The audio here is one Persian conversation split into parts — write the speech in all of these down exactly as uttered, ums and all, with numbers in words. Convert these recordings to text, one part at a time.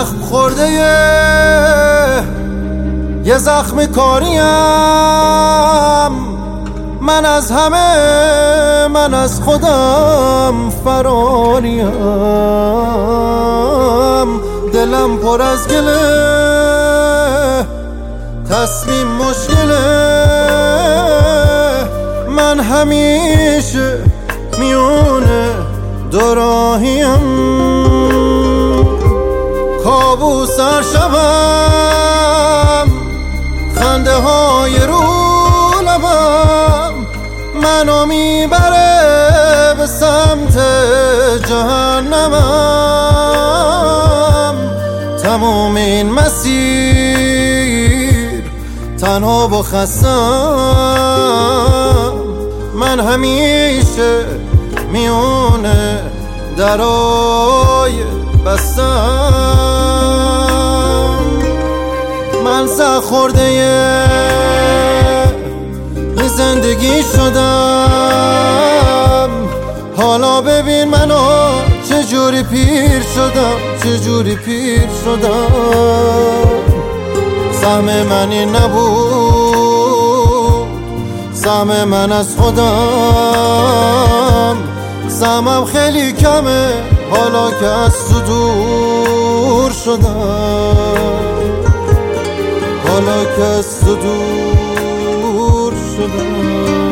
زخم خورده یه زخم کاریم، من از همه من از خودم فراریم. دلم پر از گله، تصمیم مشکله، من همیشه میونه دوراهیم. کابوس هر شبم، خنده های رو لبم منو میبره به سمت جهنمم. تموم این مسیر تنها و خستم، من همیشه میونه درای بستم. من سخت خورده یه زندگی شدم، حالا ببین منو چجوری پیر شدم، چجوری پیر شدم. سهم من این نبود، سهم من از خودم. سهمم خیلی کمه حالا که از تو دور شدم، حالا که از تو دور شدم.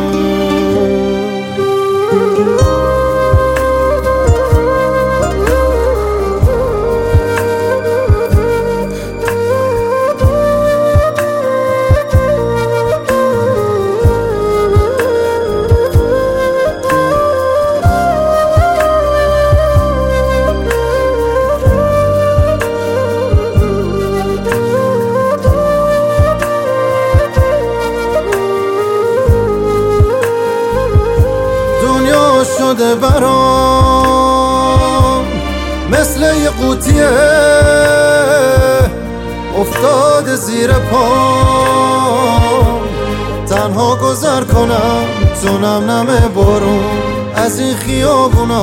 شده برام مثل یه قوطیه افتاده زیر پام. تنها گذر کنم تو نم نم بارون از این خیابونا،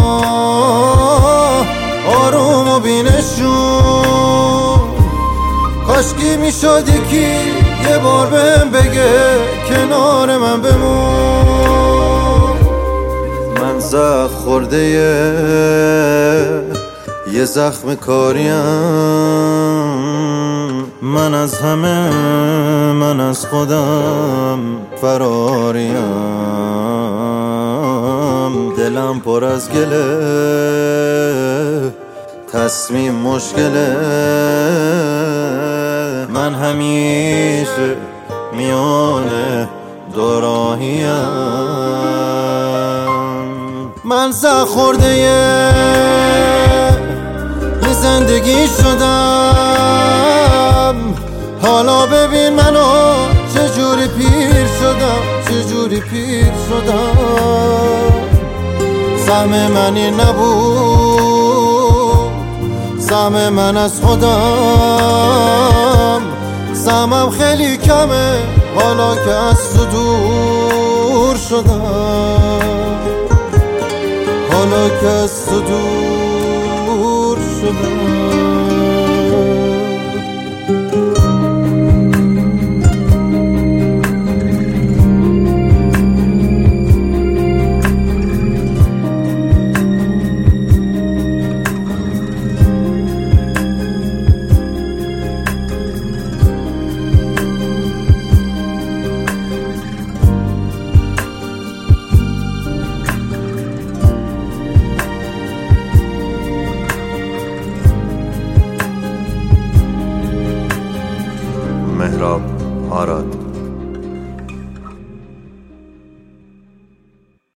آروم و بینشون. کاشکی میشد یکی یه بار بهم بگه کنار من بمون. من زخم خورده یه زخم کاریم، من از همه من از خودم فراریم. دلم پر از گله، تصمیم مشکله، من همیشه میونه دوراهیم. من سخت خورده یه زندگی شدم، حالا ببین منو چجوری پیر شدم، چجوری پیر شدم. سهم من این نبود، سهم من از خودم. سهمم خیلی کمه حالا که از تو دور شدم، حالا که از تو دور شدم. مهراب آراد.